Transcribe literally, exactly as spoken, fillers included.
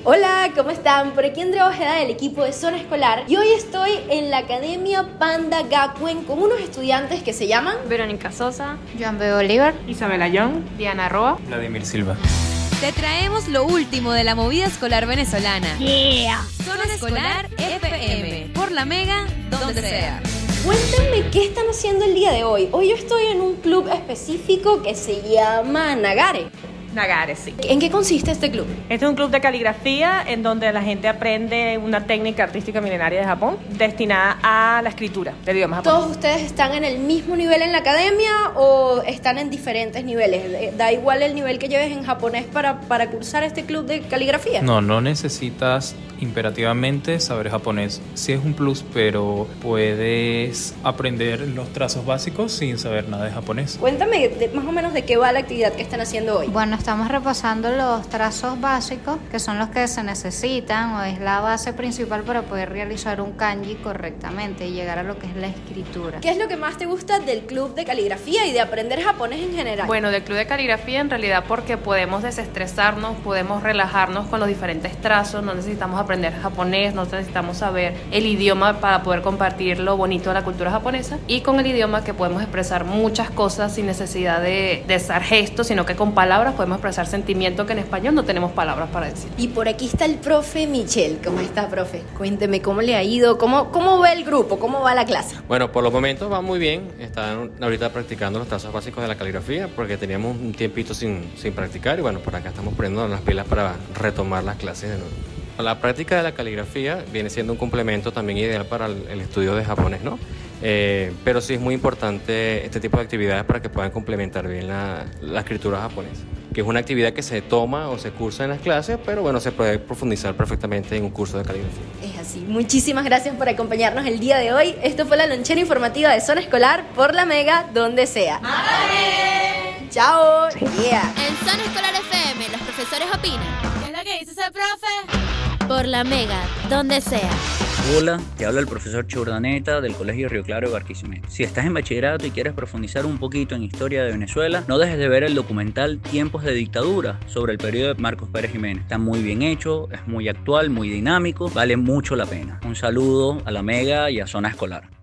Hola, ¿cómo están? Por aquí Andrea Ojeda del equipo de Zona Escolar y hoy estoy en la Academia Panda Gakuen con unos estudiantes que se llaman Verónica Sosa, Joan B. Bolívar, Isabela Young, Diana Roa, Vladimir Silva. Te traemos lo último de la movida escolar venezolana. Yeah. Zona Escolar F M, por la Mega, donde sea. Cuéntenme qué están haciendo el día de hoy. Hoy yo estoy en un club específico que se llama Nagare. Nagare, sí. ¿En qué consiste este club? Este es un club de caligrafía en donde la gente aprende una técnica artística milenaria de Japón destinada a la escritura del idioma japonés. ¿Todos ustedes están en el mismo nivel en la academia o están en diferentes niveles? ¿Da igual el nivel que lleves en japonés para, para cursar este club de caligrafía? No, no necesitas imperativamente saber japonés. Sí es un plus, pero puedes aprender los trazos básicos sin saber nada de japonés. Cuéntame de, más o menos de qué va la actividad que están haciendo hoy. Bueno, estamos repasando los trazos básicos, que son los que se necesitan o es la base principal para poder realizar un kanji correctamente y llegar a lo que es la escritura. ¿Qué es lo que más te gusta del club de caligrafía y de aprender japonés en general? Bueno, del club de caligrafía en realidad porque podemos desestresarnos, podemos relajarnos con los diferentes trazos, no necesitamos aprender japonés, no necesitamos saber el idioma para poder compartir lo bonito de la cultura japonesa, y con el idioma que podemos expresar muchas cosas sin necesidad de, de usar gestos, sino que con palabras podemos expresar sentimientos que en español no tenemos palabras para decir. Y por aquí está el profe Michel. ¿Cómo está, profe? Cuénteme cómo le ha ido, cómo, cómo va el grupo, cómo va la clase. Bueno, por los momentos va muy bien. Están ahorita practicando los trazos básicos de la caligrafía porque teníamos un tiempito sin, sin practicar y bueno, por acá estamos poniendo las pilas para retomar las clases de nuevo. La práctica de la caligrafía viene siendo un complemento también ideal para el, el estudio de japonés, ¿no? Eh, pero sí es muy importante este tipo de actividades para que puedan complementar bien la, la escritura japonesa, que es una actividad que se toma o se cursa en las clases, pero bueno, se puede profundizar perfectamente en un curso de caligrafía. Es así. Muchísimas gracias por acompañarnos el día de hoy. Esto fue la lonchera informativa de Zona Escolar por la Mega, donde sea. ¡Madre! ¡Chao! Yeah. En Zona Escolar F M, los profesores opinan. ¿Qué es lo que dice ese profe? Por la Mega, donde sea. Hola, te habla el profesor Churdaneta del Colegio Río Claro de Barquisimeto. Si estás en bachillerato y quieres profundizar un poquito en historia de Venezuela, no dejes de ver el documental Tiempos de Dictadura sobre el periodo de Marcos Pérez Jiménez. Está muy bien hecho, es muy actual, muy dinámico, vale mucho la pena. Un saludo a la Mega y a Zona Escolar.